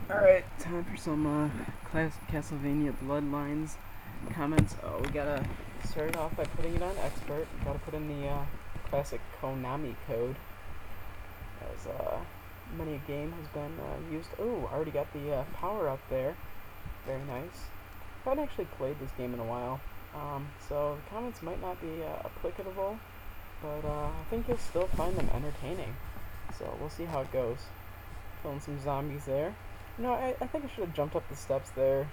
Alright, time for some Castlevania Bloodlines comments. Oh, we gotta start it off by putting it on expert. Gotta put in the classic Konami code, as many a game has been used. Oh, already got the power up there. Very nice. Haven't actually played this game in a while, so the comments might not be applicable, but I think you'll still find them entertaining. So we'll see how it goes. Killing some zombies there. I think I should have jumped up the steps there.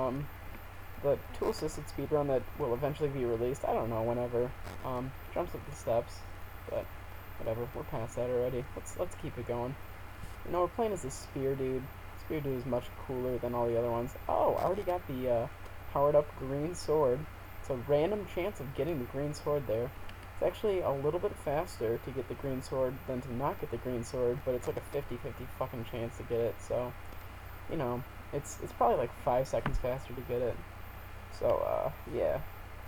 The tool assisted speedrun that will eventually be released, I don't know, whenever, jumps up the steps, but whatever, we're past that already. Let's keep it going. We're playing as a spear dude. Spear dude is much cooler than all the other ones. Oh, I already got the powered up green sword. It's a random chance of getting the green sword there. It's actually a little bit faster to get the green sword than to not get the green sword, but it's like a 50-50 fucking chance to get it, so, you know, it's probably like 5 seconds faster to get it. So, yeah.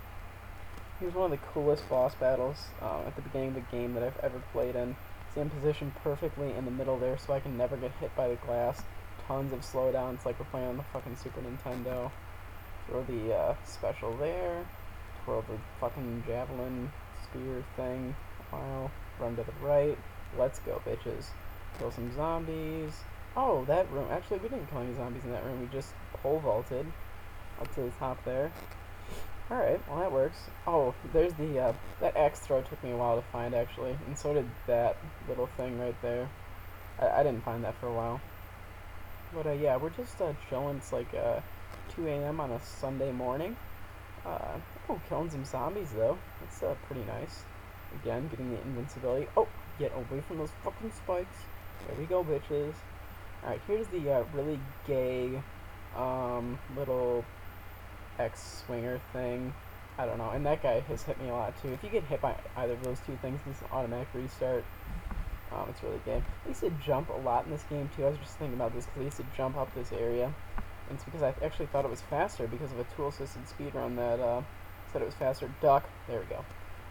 He was one of the coolest boss battles at the beginning of the game that I've ever played in. He's in position perfectly in the middle there so I can never get hit by the glass. Tons of slowdowns like we're playing on the fucking Super Nintendo. Throw the special there. Twirl the fucking javelin spear thing. While run to the right. Let's go, bitches. Kill some zombies. Oh, that room. Actually, we didn't kill any zombies in that room. We just pole vaulted up to the top there. Alright, well that works. Oh, there's the, that axe throw took me a while to find, actually. And so did that little thing right there. I didn't find that for a while. But, yeah, we're just, chilling. It's like, 2 a.m. on a Sunday morning. Oh, killing some zombies, though. That's, pretty nice. Again, getting the invincibility. Oh, get away from those fucking spikes. There we go, bitches. Alright, here's the, really gay, little X-swinger thing. I don't know, and that guy has hit me a lot, too. If you get hit by either of those two things, it's an automatic restart. It's really gay. I used to jump a lot in this game, too. I was just thinking about this, because I used to jump up this area. And it's because I actually thought it was faster because of a tool-assisted speedrun that said it was faster. Duck. There we go.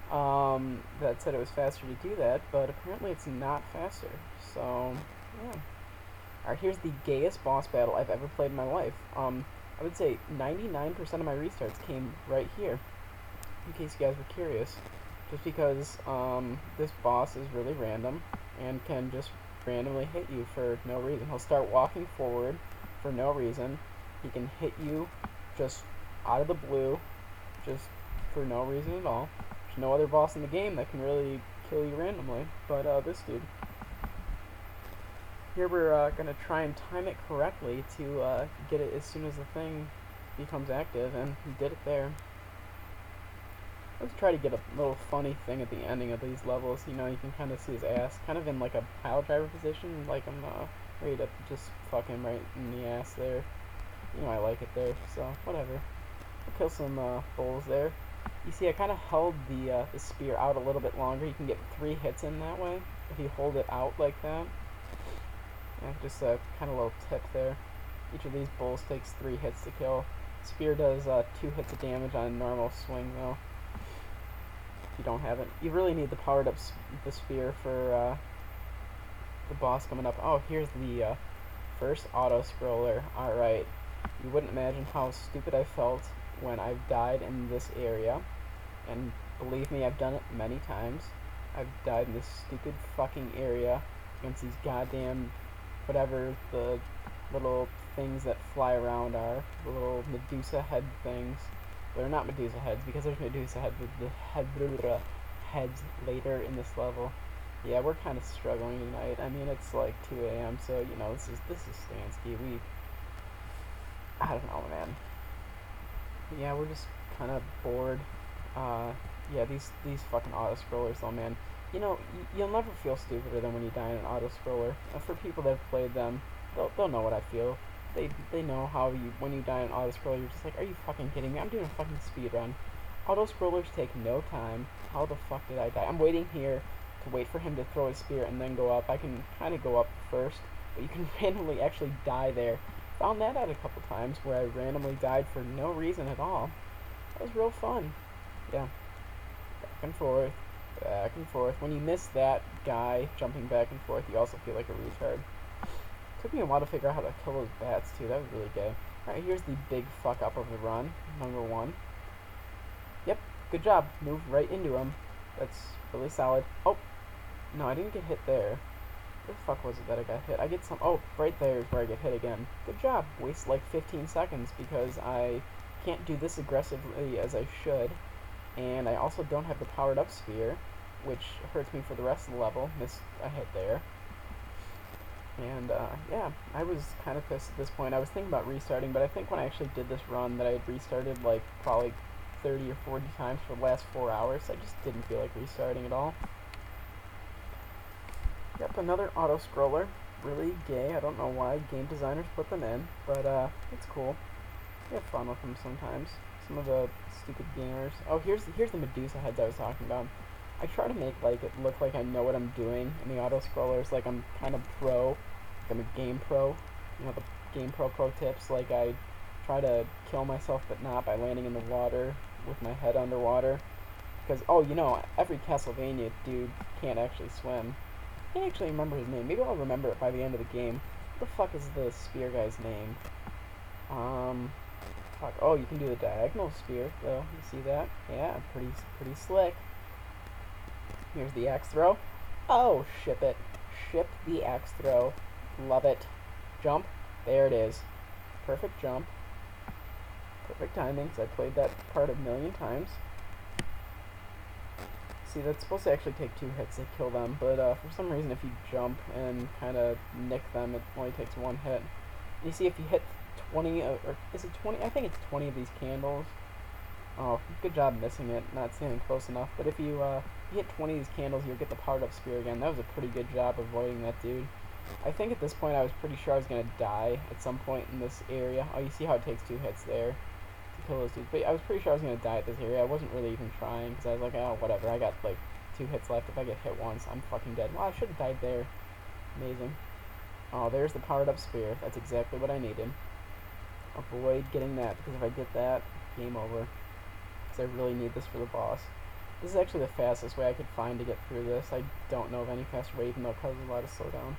That said it was faster to do that, but apparently it's not faster. So, yeah. Alright, here's the gayest boss battle I've ever played in my life. I would say 99% of my restarts came right here, in case you guys were curious. Just because this boss is really random and can just randomly hit you for no reason. He'll start walking forward for no reason. He can hit you just out of the blue, just for no reason at all. There's no other boss in the game that can really kill you randomly, but this dude. Here we're going to try and time it correctly to get it as soon as the thing becomes active, and he did it there. Let's try to get a little funny thing at the ending of these levels. You can kind of see his ass, kind of in like a pile driver position, like I'm ready to just fuck him right in the ass there. I like it there, so whatever. We'll kill some bulls there. You see, I kind of held the spear out a little bit longer. You can get 3 hits in that way if you hold it out like that. Yeah, just a kind of little tip there. Each of these bulls takes 3 hits to kill. Spear does 2 hits of damage on a normal swing, though. If you don't have it, you really need the powered up the spear for the boss coming up. Oh, here's the first auto scroller. All right, you wouldn't imagine how stupid I felt when I've died in this area, and believe me, I've done it many times. I've died in this stupid fucking area against these goddamn whatever the little things that fly around are, the little Medusa head things. They're not Medusa heads because there's Medusa heads later in this level. Yeah, we're kind of struggling tonight. I mean, it's like 2 a.m., so this is Stansky. I don't know, man. Yeah, we're just kind of bored. Yeah, these fucking auto scrollers, though, man. You'll never feel stupider than when you die in an auto scroller. For people that have played them, they'll know what I feel. They know how when you die in an auto scroller, you're just like, are you fucking kidding me? I'm doing a fucking speed run. Auto scrollers take no time. How the fuck did I die? I'm waiting here to wait for him to throw his spear and then go up. I can kind of go up first, but you can randomly actually die there. Found that out a couple times where I randomly died for no reason at all. That was real fun. Yeah. Back and forth. Back and forth. When you miss that guy jumping back and forth, you also feel like a retard. Took me a while to figure out how to kill those bats too. That was really gay. Alright, here's the big fuck up of the run. Number 1. Yep, good job. Move right into him. That's really solid. Oh, no, I didn't get hit there. Where the fuck was it that I got hit? I get some... Oh, right there is where I get hit again. Good job. Waste like 15 seconds because I can't do this aggressively as I should. And I also don't have the powered up sphere, which hurts me for the rest of the level. Missed a hit there. And, yeah, I was kind of pissed at this point. I was thinking about restarting, but I think when I actually did this run that I had restarted, like, probably 30 or 40 times for the last 4 hours. I just didn't feel like restarting at all. Yep, another auto-scroller. Really gay. I don't know why game designers put them in, but, it's cool. You have fun with them sometimes. Some of the stupid gamers. Oh, here's the Medusa heads I was talking about. I try to make like it look like I know what I'm doing in the auto scrollers, like I'm kind of pro, like I'm a game pro. You know, the game pro tips, like I try to kill myself but not by landing in the water with my head underwater. Because, oh, you know, every Castlevania dude can't actually swim. I can't actually remember his name. Maybe I'll remember it by the end of the game. What the fuck is the spear guy's name? Fuck. Oh, you can do the diagonal spear, though. You see that? Yeah, pretty slick. Here's the axe throw. Oh, ship it. Ship the axe throw. Love it. Jump. There it is. Perfect jump. Perfect timing, because I played that part a million times. See, that's supposed to actually take 2 hits to kill them, but for some reason if you jump and kind of nick them, it only takes 1 hit. You see, if you hit 20, or is it 20? I think it's 20 of these candles. Oh, good job missing it, not standing close enough. But if you hit 20 of these candles, you'll get the powered up spear again. That was a pretty good job avoiding that dude. I think at this point I was pretty sure I was going to die at some point in this area. Oh, you see how it takes 2 hits there to kill those dudes. But I was pretty sure I was going to die at this area. I wasn't really even trying, because I was like, oh, whatever. I got like 2 hits left. If I get hit once, I'm fucking dead. Well, I should have died there. Amazing. Oh, there's the powered up spear. That's exactly what I needed. Avoid getting that, because if I get that, game over. Because I really need this for the boss. This is actually the fastest way I could find to get through this. I don't know of any faster way, even though it causes a lot of slowdown.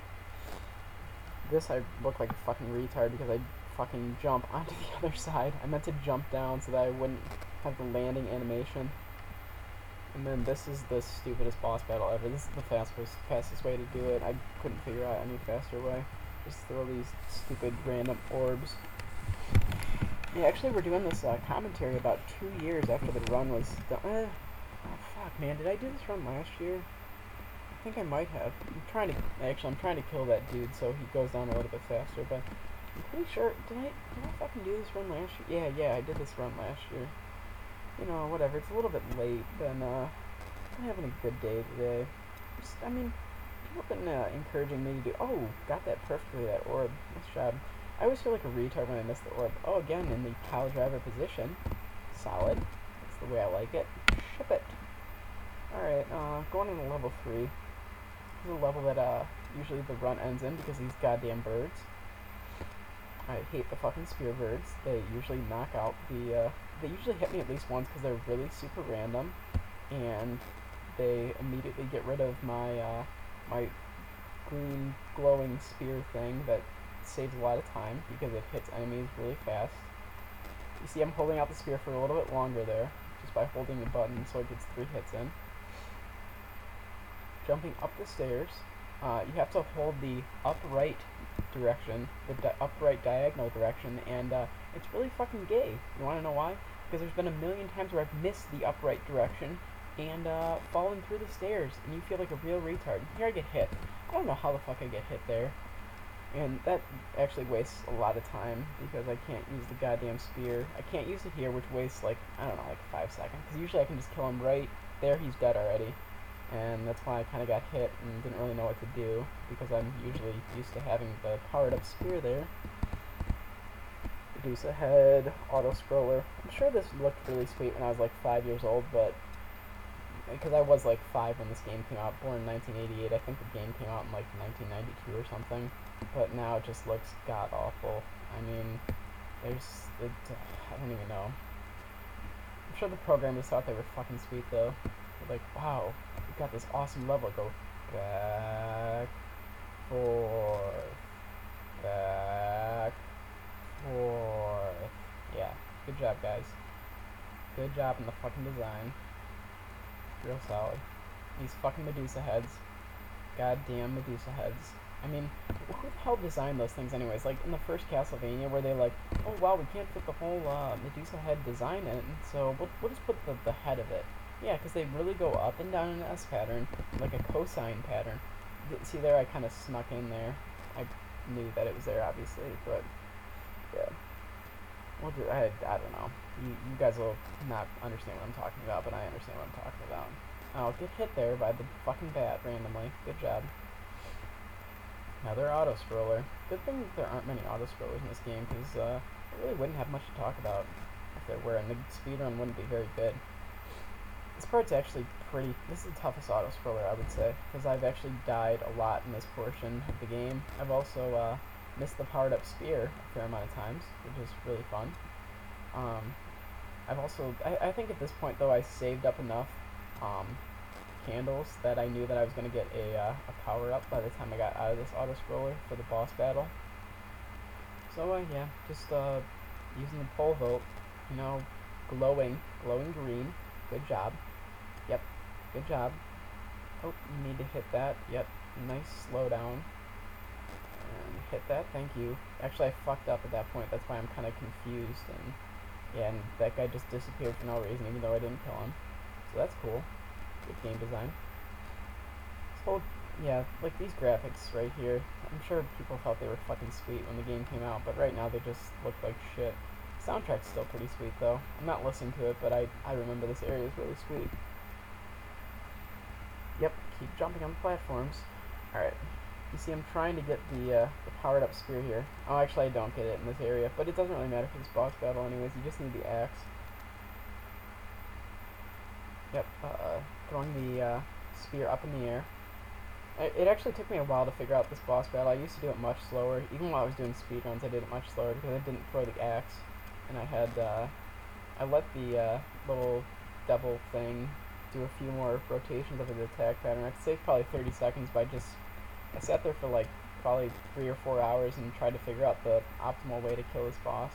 This, I look like a fucking retard because I fucking jump onto the other side. I meant to jump down so that I wouldn't have the landing animation. And then this is the stupidest boss battle ever. This is the fastest way to do it. I couldn't figure out any faster way. Just throw these stupid random orbs. Yeah, actually we're doing this commentary about 2 years after the run was done. Oh fuck, man, did I do this run last year? I think I might have. I'm trying to kill that dude so he goes down a little bit faster, but I'm pretty sure, did I fucking do this run last year? Yeah, I did this run last year. You know, whatever, it's a little bit late, and I'm having a good day today. Just, I mean, people have been encouraging me to do, oh, got that perfectly, that orb, nice job. I always feel like a retard when I miss the orb. Oh, again, in the pile driver position. Solid. That's the way I like it. Ship it. Alright, going into level 3. This is a level that, usually the run ends in because of these goddamn birds. I hate the fucking spear birds. They usually knock out the, they usually hit me at least once because they're really super random. And they immediately get rid of my, my green glowing spear thing that saves a lot of time because it hits enemies really fast. You see I'm holding out the spear for a little bit longer there, just by holding the button so it gets 3 hits in. Jumping up the stairs, you have to hold the upright direction, the upright diagonal direction, and it's really fucking gay. You wanna know why? Because there's been a million times where I've missed the upright direction and fallen through the stairs, and you feel like a real retard. Here I get hit. I don't know how the fuck I get hit there. And that actually wastes a lot of time because I can't use the goddamn spear. I can't use it here, which wastes like, I don't know, like 5 seconds. Because usually I can just kill him right there, he's dead already. And that's why I kind of got hit and didn't really know what to do because I'm usually used to having the powered up spear there. Medusa head, auto scroller. I'm sure this looked really sweet when I was like 5 years old, but because I was like 5 when this game came out, born in 1988. I think the game came out in like 1992 or something. But now it just looks god-awful. I mean, I don't even know. I'm sure the programmers thought they were fucking sweet, though. They're like, wow, we've got this awesome level. Go back, forth, job, guys. Good job in the fucking design. Real solid. These fucking Medusa heads. Goddamn Medusa heads. I mean, who the hell designed those things anyways? Like, in the first Castlevania, where they like, oh wow, we can't fit the whole Medusa head design in, so we'll just put the head of it. Yeah, because they really go up and down in an S pattern, like a cosine pattern. See there, I kind of snuck in there. I knew that it was there, obviously, but yeah. I don't know. You guys will not understand what I'm talking about, but I understand what I'm talking about. Oh, get hit there by the fucking bat randomly. Good job. Another auto-scroller. Good thing there aren't many auto-scrollers in this game, because I really wouldn't have much to talk about if there were, and the speedrun wouldn't be very good. This part's actually pretty... This is the toughest auto-scroller, I would say, because I've actually died a lot in this portion of the game. I've also missed the powered-up spear a fair amount of times, which is really fun. I've also... I think at this point, though, I saved up enough candles that I knew that I was going to get a power-up by the time I got out of this auto-scroller for the boss battle. So, yeah, just using the pole vault, you know, glowing green. Good job. Yep, good job. Oh, you need to hit that. Yep, nice slowdown. And hit that, thank you. Actually, I fucked up at that point, that's why I'm kind of confused, and yeah, and that guy just disappeared for no reason, even though I didn't kill him. So that's cool. Good game design. This whole, yeah, like these graphics right here, I'm sure people thought they were fucking sweet when the game came out, but right now they just look like shit. Soundtrack's still pretty sweet though. I'm not listening to it, but I remember this area is really sweet. Yep, keep jumping on the platforms. Alright. You see I'm trying to get the powered up spear here. Oh, actually I don't get it in this area, but it doesn't really matter for this boss battle anyways, you just need the axe. Yep, throwing the spear up in the air. It actually took me a while to figure out this boss battle. I used to do it much slower. Even while I was doing speedruns, I did it much slower because I didn't throw the axe. And I had, I let the little devil thing do a few more rotations of his attack pattern. I saved probably 30 seconds by just, I sat there for like probably 3 or 4 hours and tried to figure out the optimal way to kill this boss.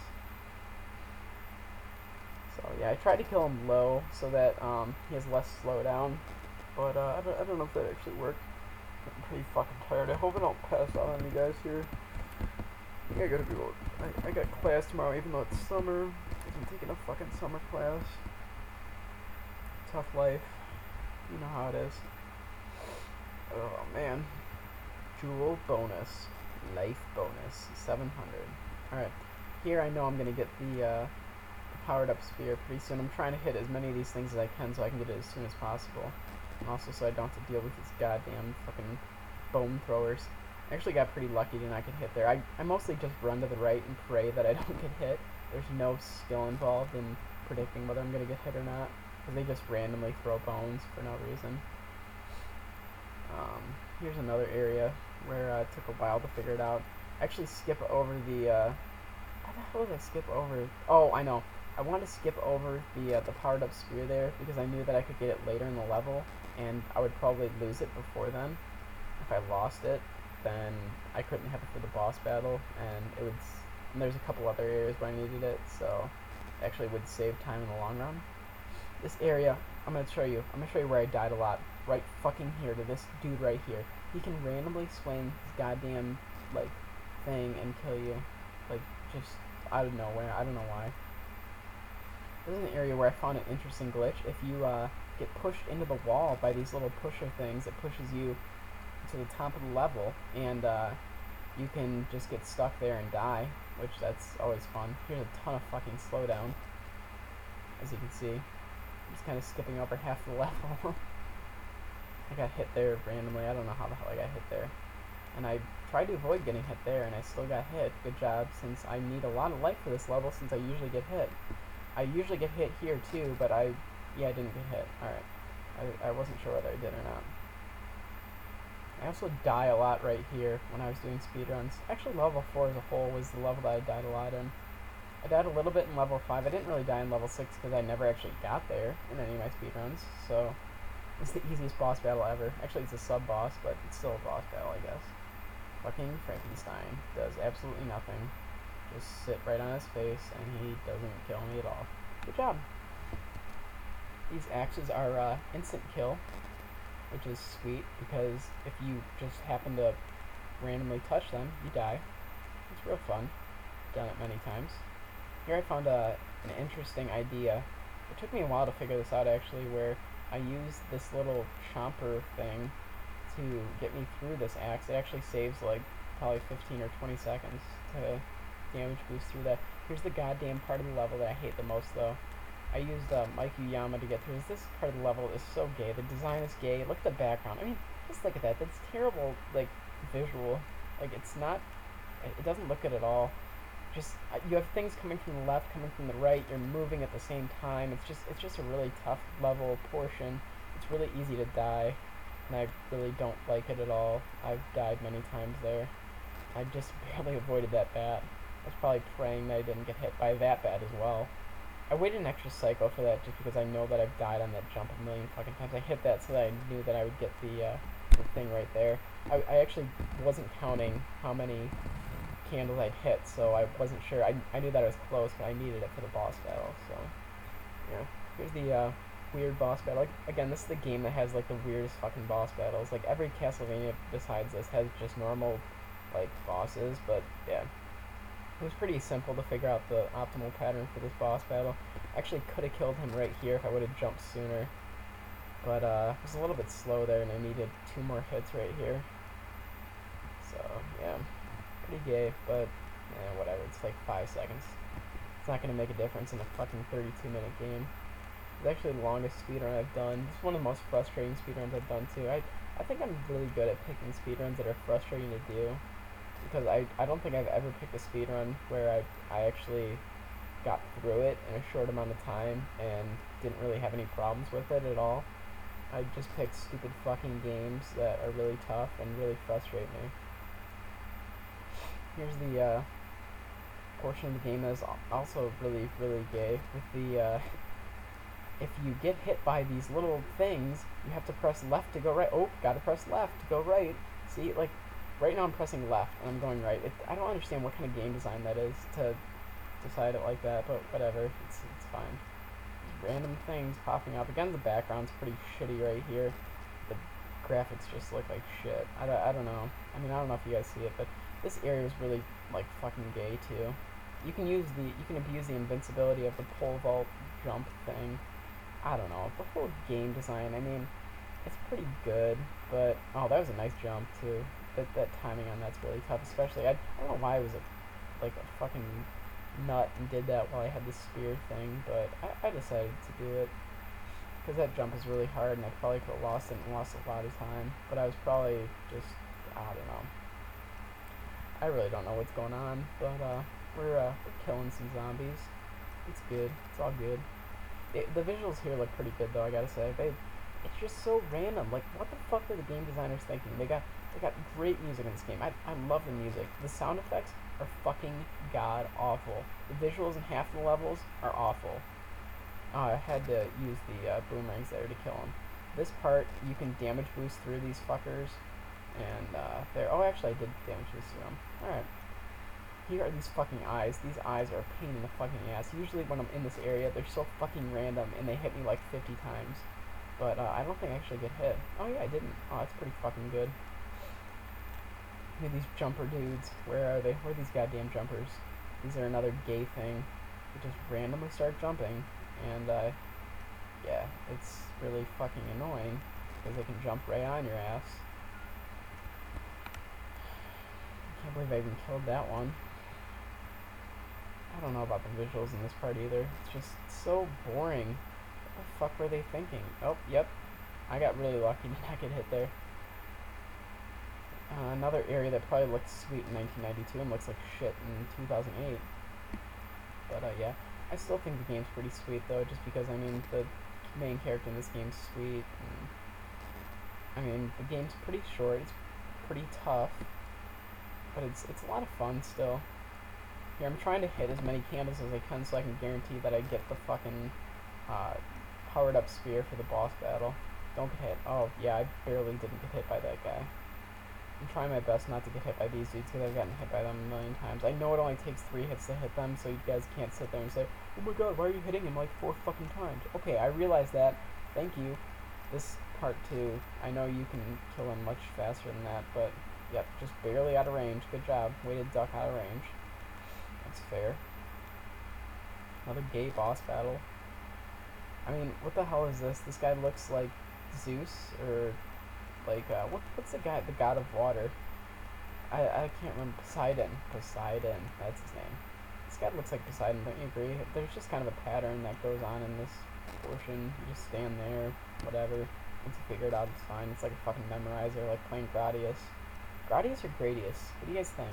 So yeah, I tried to kill him low so that he has less slowdown, but I don't know if that actually worked. I'm pretty fucking tired. I hope I don't pass out on you guys here. I think I gotta go. I got class tomorrow, even though it's summer. I'm taking a fucking summer class. Tough life. You know how it is. Oh man. Jewel bonus. Life bonus. 700. Alright. Here I know I'm gonna get the powered up spear pretty soon. I'm trying to hit as many of these things as I can so I can get it as soon as possible. And also so I don't have to deal with these goddamn fucking bone throwers. I actually got pretty lucky to not get hit there. I mostly just run to the right and pray that I don't get hit. There's no skill involved in predicting whether I'm going to get hit or not, because they just randomly throw bones for no reason. Here's another area where it took a while to figure it out. I actually skip over the, how the hell did I skip over? Oh, I know. I wanted to skip over the powered up spear there because I knew that I could get it later in the level, and I would probably lose it before then. If I lost it, then I couldn't have it for the boss battle, and there's a couple other areas where I needed it, so it actually would save time in the long run. This area, I'm gonna show you where I died a lot. Right fucking here to this dude right here. He can randomly swing his goddamn, like, thing and kill you. Like, just out of nowhere. I don't know why. This is an area where I found an interesting glitch. If you get pushed into the wall by these little pusher things, it pushes you to the top of the level, and you can just get stuck there and die, which that's always fun. Here's a ton of fucking slowdown, as you can see. I'm just kind of skipping over half the level. I got hit there randomly. I don't know how the hell I got hit there. And I tried to avoid getting hit there, and I still got hit. Good job, since I need a lot of life for this level, since I usually get hit. I usually get hit here too, but I didn't get hit. Alright. I wasn't sure whether I did or not. I also die a lot right here when I was doing speedruns. Actually, level 4 as a whole was the level that I died a lot in. I died a little bit in level 5. I didn't really die in level 6 because I never actually got there in any of my speedruns, so it's the easiest boss battle ever. Actually, it's a sub-boss, but it's still a boss battle, I guess. Fucking Frankenstein does absolutely nothing. Just sit right on his face, and he doesn't kill me at all. Good job. These axes are instant kill, which is sweet, because if you just happen to randomly touch them, you die. It's real fun. Done it many times. Here I found an interesting idea. It took me a while to figure this out, actually, where I used this little chomper thing to get me through this axe. It actually saves like probably 15 or 20 seconds to damage boost through that. Here's the goddamn part of the level that I hate the most, though. I used Mikuyama to get through. This part of the level is so gay. The design is gay. Look at the background. I mean, just look at that. That's terrible, like, visual. Like, it's not... It doesn't look good at all. Just, you have things coming from the left, coming from the right. You're moving at the same time. It's just a really tough level portion. It's really easy to die, and I really don't like it at all. I've died many times there. I just barely avoided that bat. I was probably praying that I didn't get hit by that bat as well. I waited an extra cycle for that just because I know that I've died on that jump a million fucking times. I hit that so that I knew that I would get the thing right there. I actually wasn't counting how many candles I'd hit, so I wasn't sure. I knew that I was close, but I needed it for the boss battle, so... Yeah. Here's the weird boss battle. Like, again, this is the game that has, like, the weirdest fucking boss battles. Like, every Castlevania besides this has just normal, like, bosses, but, yeah. It was pretty simple to figure out the optimal pattern for this boss battle. Actually could have killed him right here if I would have jumped sooner. But it was a little bit slow there, and I needed 2 more hits right here. So, yeah. Pretty gay, but yeah, whatever. It's like 5 seconds. It's not going to make a difference in a fucking 32-minute game. It's actually the longest speedrun I've done. It's one of the most frustrating speedruns I've done, too. I think I'm really good at picking speedruns that are frustrating to do. Because I don't think I've ever picked a speedrun where I actually got through it in a short amount of time and didn't really have any problems with it at all. I just picked stupid fucking games that are really tough and really frustrate me. Here's the portion of the game that is also really, really gay. With the, if you get hit by these little things, you have to press left to go right. Oh, gotta press left to go right. See, like, right now I'm pressing left, and I'm going right. I don't understand what kind of game design that is to decide it like that, but whatever. It's fine. Just random things popping up. Again, the background's pretty shitty right here. The graphics just look like shit. I don't know. I mean, I don't know if you guys see it, but this area is really, like, fucking gay, too. You can abuse the invincibility of the pole vault jump thing. I don't know. The whole game design, I mean, it's pretty good, but... Oh, that was a nice jump, too. That timing on that's really tough, especially... I don't know why I was, like a fucking nut and did that while I had this spear thing, but I decided to do it. Because that jump is really hard, and I probably could have lost it and lost a lot of time. But I was probably just... I don't know. I really don't know what's going on, but we're killing some zombies. It's good. It's all good. The visuals here look pretty good, though, I gotta say. It's just so random. Like, what the fuck were the game designers thinking? They got great music in this game. I love the music. The sound effects are fucking god awful. The visuals in half the levels are awful. I had to use the boomerangs there to kill them. This part, you can damage boost through these fuckers. And there. Oh, actually, I did damage boost through them. Alright. Here are these fucking eyes. These eyes are a pain in the fucking ass. Usually when I'm in this area, they're so fucking random, and they hit me like 50 times. But I don't think I actually get hit. Oh yeah, I didn't. Oh, that's pretty fucking good. Look at these jumper dudes. Where are they? Where are these goddamn jumpers? These are another gay thing. They just randomly start jumping. And, yeah, it's really fucking annoying. Because they can jump right on your ass. I can't believe I even killed that one. I don't know about the visuals in this part either. It's just so boring. What the fuck were they thinking? Oh, yep. I got really lucky to not get hit there. Another area that probably looked sweet in 1992 and looks like shit in 2008. But, yeah. I still think the game's pretty sweet, though, just because, I mean, the main character in this game's sweet. And, I mean, the game's pretty short. It's pretty tough. But it's a lot of fun still. Here, I'm trying to hit as many candles as I can so I can guarantee that I get the fucking powered up spear for the boss battle. Don't get hit. Oh, yeah, I barely didn't get hit by that guy. I'm trying my best not to get hit by these dudes because I've gotten hit by them a million times. I know it only takes 3 hits to hit them, so you guys can't sit there and say, oh my god, why are you hitting him like 4 fucking times? Okay, I realize that. Thank you. This part 2, I know you can kill him much faster than that, but yep, just barely out of range. Good job. Way to duck out of range. That's fair. Another gay boss battle. I mean, what the hell is this? This guy looks like Zeus, or like, what's the guy, the god of water? I can't remember. Poseidon. Poseidon, that's his name. This guy looks like Poseidon, don't you agree? There's just kind of a pattern that goes on in this portion. You just stand there, whatever. Once you figure it out, it's fine. It's like a fucking memorizer, like playing Gradius. Gradius or Gradius? What do you guys think?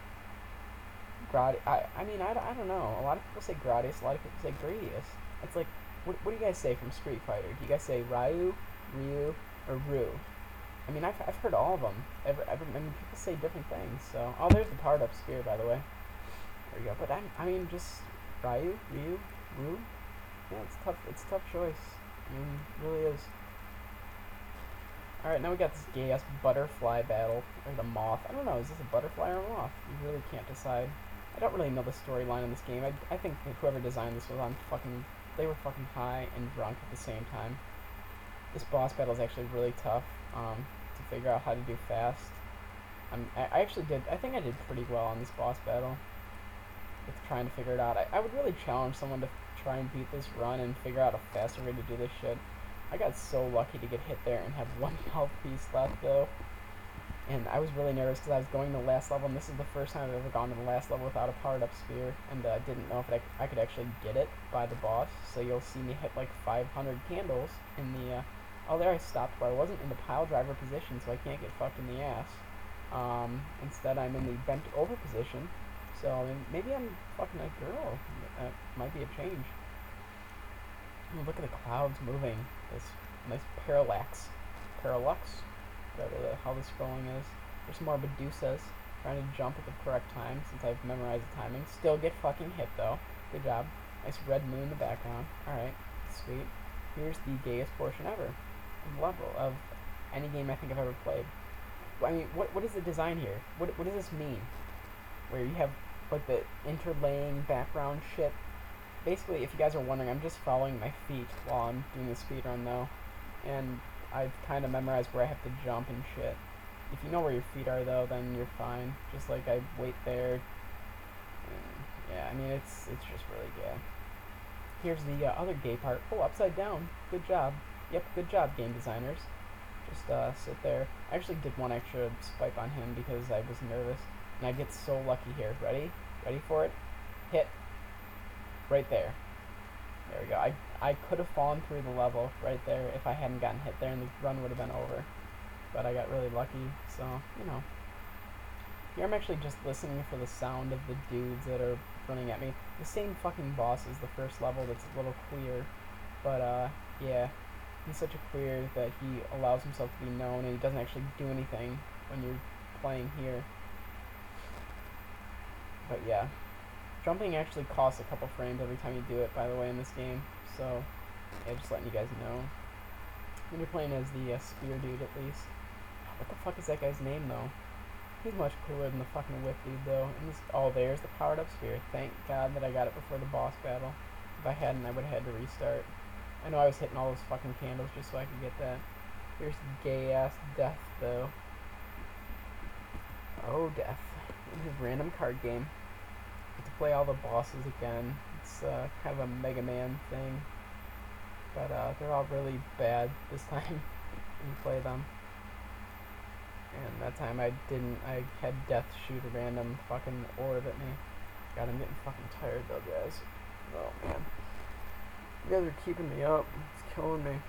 I mean, I don't know. A lot of people say Gradius, a lot of people say Gradius. It's like, what do you guys say from Street Fighter? Do you guys say Ryu, Ryu, or Ryu? I mean, I've heard all of them. I mean, people say different things. So, oh, there's the powered up spear, by the way. There you go. But I mean, just Ryu, Ryu, Ryu. Yeah, it's tough. It's a tough choice. I mean, it really is. All right, now we got this gay ass butterfly battle, or the moth. I don't know. Is this a butterfly or a moth? You really can't decide. I don't really know the storyline in this game. I think that whoever designed this was on fucking. They were fucking high and drunk at the same time. This boss battle is actually really tough to figure out how to do fast. I actually did. I think I did pretty well on this boss battle with trying to figure it out. I would really challenge someone to try and beat this run and figure out a faster way to do this shit. I got so lucky to get hit there and have 1 health piece left though. And I was really nervous because I was going to the last level, and this is the first time I've ever gone to the last level without a powered up spear, and didn't know if I could actually get it by the boss. So you'll see me hit like 500 candles in the, oh there I stopped, but I wasn't in the pile driver position, so I can't get fucked in the ass. Instead I'm in the bent over position, so I mean, maybe I'm fucking a girl. That might be a change. Oh, look at the clouds moving. This nice parallax. Parallax? Whatever the hell the scrolling is. There's some more Medusas trying to jump at the correct time since I've memorized the timing. Still get fucking hit though. Good job. Nice red moon in the background. Alright, sweet. Here's the gayest portion ever of level of any game I think I've ever played. I mean, what is the design here? What does this mean? Where you have like the interlaying background shit. Basically, if you guys are wondering, I'm just following my feet while I'm doing the speedrun though. And I've kind of memorized where I have to jump and shit. If you know where your feet are though, then you're fine. Just like I wait there. And yeah, I mean it's just really gay. Here's the other gay part. Oh, upside down. Good job. Yep, good job, game designers. Just sit there. I actually did one extra spike on him because I was nervous, and I get so lucky here. Ready? Ready for it? Hit. Right there. There we go. I could have fallen through the level right there if I hadn't gotten hit there, and the run would have been over. But I got really lucky, so, you know. Here I'm actually just listening for the sound of the dudes that are running at me. The same fucking boss as the first level that's a little queer. But, yeah. He's such a queer that he allows himself to be known, and he doesn't actually do anything when you're playing here. But, yeah. Jumping actually costs a couple frames every time you do it, by the way, in this game. So, yeah, just letting you guys know. When you're playing as the spear dude, at least. What the fuck is that guy's name, though? He's much cooler than the fucking whip dude, though. And this, oh, there's the powered up spear. Thank God that I got it before the boss battle. If I hadn't, I would have had to restart. I know I was hitting all those fucking candles just so I could get that. Here's gay-ass Death, though. Oh, Death. In his random card game. Get to play all the bosses again. It's kind of a Mega Man thing. But they're all really bad this time when you play them. And that time I didn't. I had Death shoot a random fucking orb at me. God, I'm getting fucking tired though, guys. Oh, man. You guys are keeping me up. It's killing me.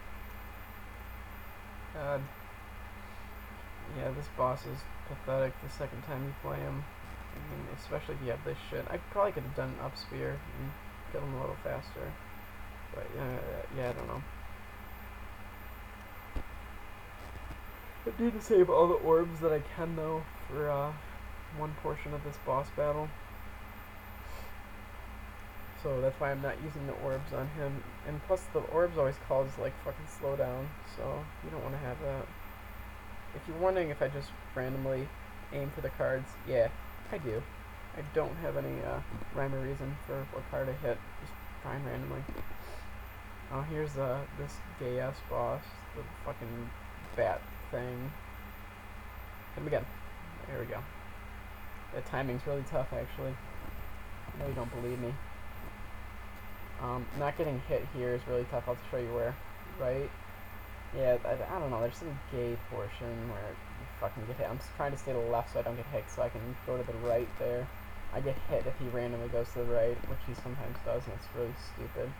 God. Yeah, this boss is pathetic the second time you play him. I mean, especially if you have this shit. I probably could have done an up spear and killed him a little faster. But, yeah, I don't know. I need to save all the orbs that I can, though, for one portion of this boss battle. So that's why I'm not using the orbs on him. And plus, the orbs always cause, like, fucking slowdown. So you don't want to have that. If you're wondering if I just randomly aim for the cards, yeah, I do. I don't have any rhyme or reason for what card I hit. Just trying randomly. Oh, here's this gay ass boss, the fucking bat thing. Hit him again. There we go. The timing's really tough, actually. I know you don't believe me. Not getting hit here is really tough. I'll show you where. Right? Yeah, I don't know. There's some gay portion where you fucking get hit. I'm just trying to stay to the left so I don't get hit, so I can go to the right there. I get hit if he randomly goes to the right, which he sometimes does, and it's really stupid.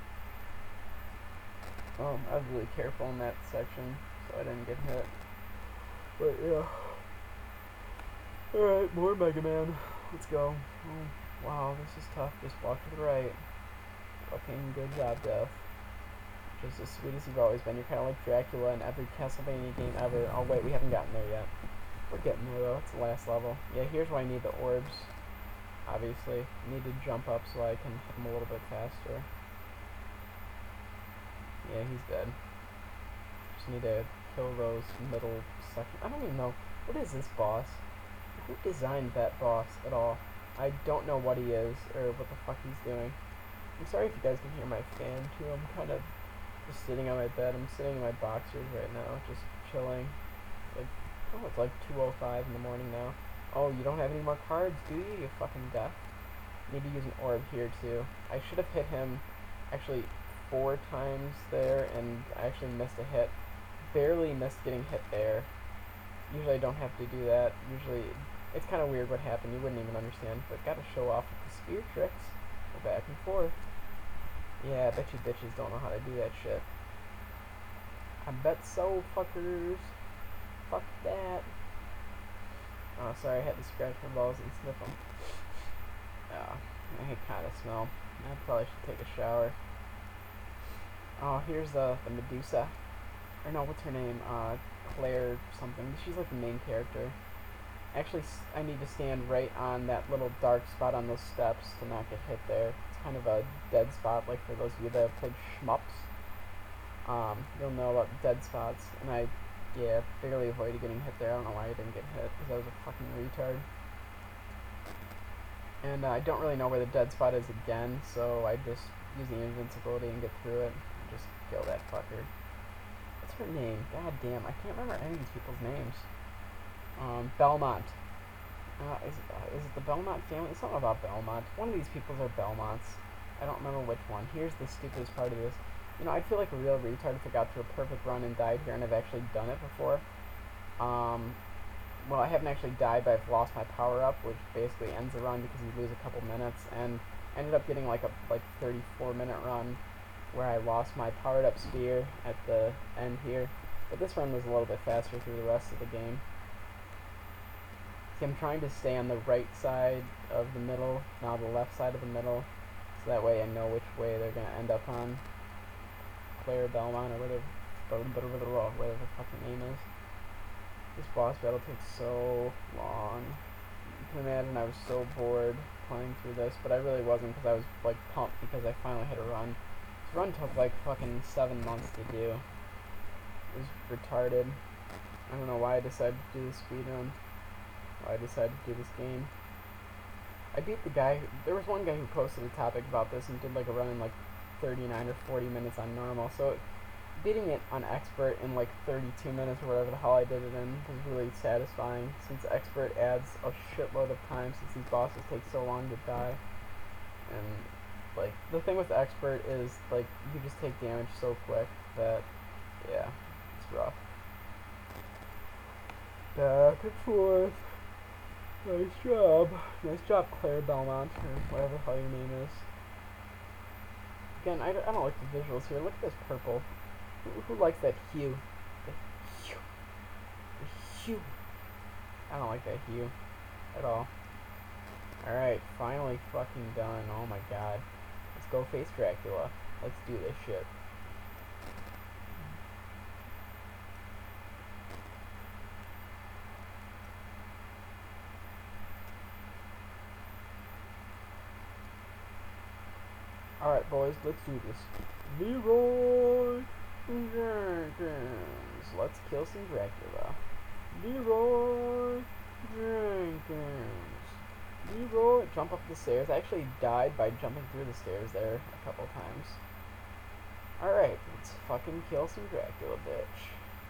I was really careful in that section, so I didn't get hit. But yeah. Alright, more Mega Man. Let's go. Oh, wow, this is tough. Just walk to the right. Fucking good job, Death. Just as sweet as you've always been. You're kind of like Dracula in every Castlevania game ever. Oh wait, we haven't gotten there yet. We're getting there though. It's the last level. Yeah, here's where I need the orbs. Obviously, I need to jump up so I can hit him a little bit faster. Yeah, he's dead. Just need to kill those middle sections. I don't even know. What is this boss? Who designed that boss at all? I don't know what he is or what the fuck he's doing. I'm sorry if you guys can hear my fan too. I'm kind of just sitting on my bed. I'm sitting in my boxers right now, just chilling. Like, oh, it's like 2:05 in the morning now. Oh, you don't have any more cards, do you? You fucking deaf. Need to use an orb here too. I should have hit him actually 4 times there, and I actually missed a hit. Barely missed getting hit there. Usually I don't have to do that. Usually it's kind of weird what happened. You wouldn't even understand. But gotta show off with the spear tricks. Go back and forth. Yeah, I bet you bitches don't know how to do that shit. I bet so, fuckers. Fuck that. Oh, sorry, I had to scratch my balls and sniff them. Oh, I kind of smell. I probably should take a shower. Oh, here's the Medusa. Or no, what's her name? Claire something. She's like the main character. Actually, I need to stand right on that little dark spot on those steps to not get hit there. It's kind of a dead spot, like for those of you that have played shmups. You'll know about dead spots, and yeah, barely avoided getting hit there. I don't know why I didn't get hit, because I was a fucking retard. And I don't really know where the dead spot is again, so I just use the invincibility and get through it, and just kill that fucker. What's her name? God damn, I can't remember any of these people's names. Belmont. Is it the Belmont family? It's something about Belmont. One of these peoples are Belmonts. I don't remember which one. Here's the stupidest part of this. You know, I'd feel like a real retard if I got through a perfect run and died here, and I've actually done it before. Well, I haven't actually died, but I've lost my power-up, which basically ends the run because you lose a couple minutes, and ended up getting like a 34-minute run where I lost my powered-up spear at the end here. But this run was a little bit faster through the rest of the game. See, I'm trying to stay on the right side of the middle, now the left side of the middle, so that way I know which way they're going to end up on. Claire Belmont, or whatever the fucking name is. This boss battle takes so long. You can imagine I was so bored playing through this, but I really wasn't, because I was like pumped because I finally hit a run. This run took like fucking 7 months to do. It was retarded. I don't know why I decided to do this speedrun. Why I decided to do this game. I beat the guy. There was one guy who posted a topic about this and did like a run in like 39 or 40 minutes on normal. So beating it on expert in like 32 minutes or whatever the hell I did it in was really satisfying, since expert adds a shitload of time since these bosses take so long to die. And like the thing with expert is like you just take damage so quick that yeah, it's rough. Back and forth. Nice job. Nice job, Claire Belmont, or whatever the hell your name is. Again, I don't like the visuals here. Look at this purple. Who likes that hue? The hue. The hue. I don't like that hue at all. Alright, finally fucking done. Oh my god. Let's go face Dracula. Let's do this shit. Alright, boys, let's do this. Leroy Jenkins. Let's kill some Dracula. Leroy Jenkins. Leroy, jump up the stairs. I actually died by jumping through the stairs there a couple times. Alright, let's fucking kill some Dracula, bitch.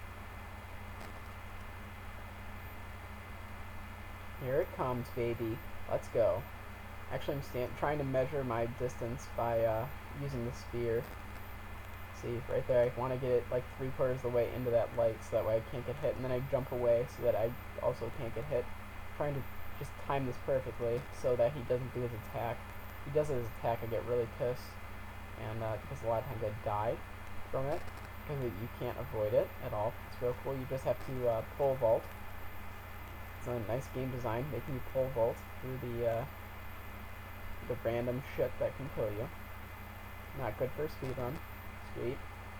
Here it comes, baby. Let's go. Actually, I'm trying to measure my distance by using the spear. See, right there, I want to get it like 3/4 of the way into that light so that way I can't get hit, and then I jump away so that I also can't get hit. I'm trying to just time this perfectly so that he doesn't do his attack. If he does his attack, I get really pissed, and because a lot of times I die from it, because you can't avoid it at all. It's real cool. You just have to pole vault. It's a nice game design, making you pole vault through the random shit that can kill you. Not good for a speedrun. Sweet.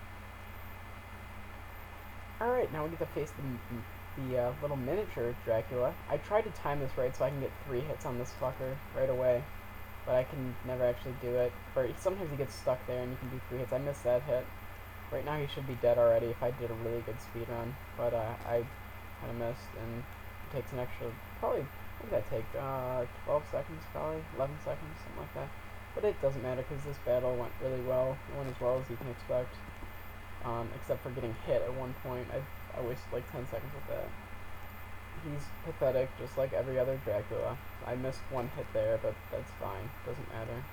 Alright, now we get to face the little miniature Dracula. I tried to time this right so I can get 3 hits on this fucker right away, but I can never actually do it. Or sometimes he gets stuck there and you can do 3 hits. I missed that hit. Right now he should be dead already if I did a really good speed run, but I kind of missed, and it takes an extra, probably, what did that take, 12 seconds probably, 11 seconds, something like that. But it doesn't matter because this battle went really well. It went as well as you can expect. Except for getting hit at one point. I wasted like 10 seconds with that. He's pathetic, just like every other Dracula. I missed 1 hit there, but that's fine. Doesn't matter.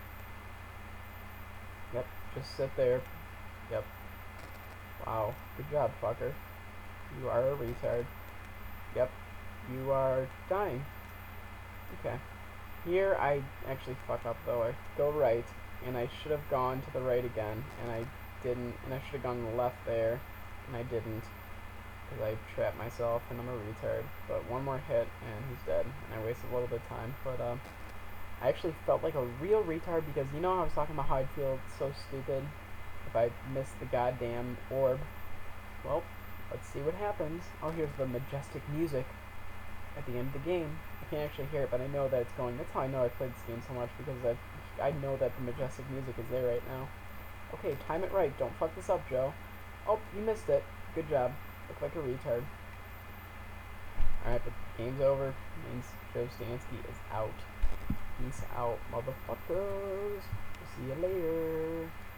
Yep, just sit there. Yep. Wow, good job, fucker. You are a retard. Yep, you are dying. Okay. Here I actually fuck up though. I go right, and I should have gone to the right again, and I didn't, and I should have gone left there, and I didn't, because I trapped myself, and I'm a retard. But 1 more hit, and he's dead, and I wasted a little bit of time, but I actually felt like a real retard, because you know how I was talking about how I'd feel so stupid if I missed the goddamn orb? Well, let's see what happens. Oh, here's the majestic music at the end of the game. I can't actually hear it, but I know that it's going. That's how I know I've played this game so much, because I know that the majestic music is there right now. Okay, time it right. Don't fuck this up, Joe. Oh, you missed it. Good job. Look like a retard. Alright, but game's over. Means Joe Stansky is out. Peace out, motherfuckers. See you later.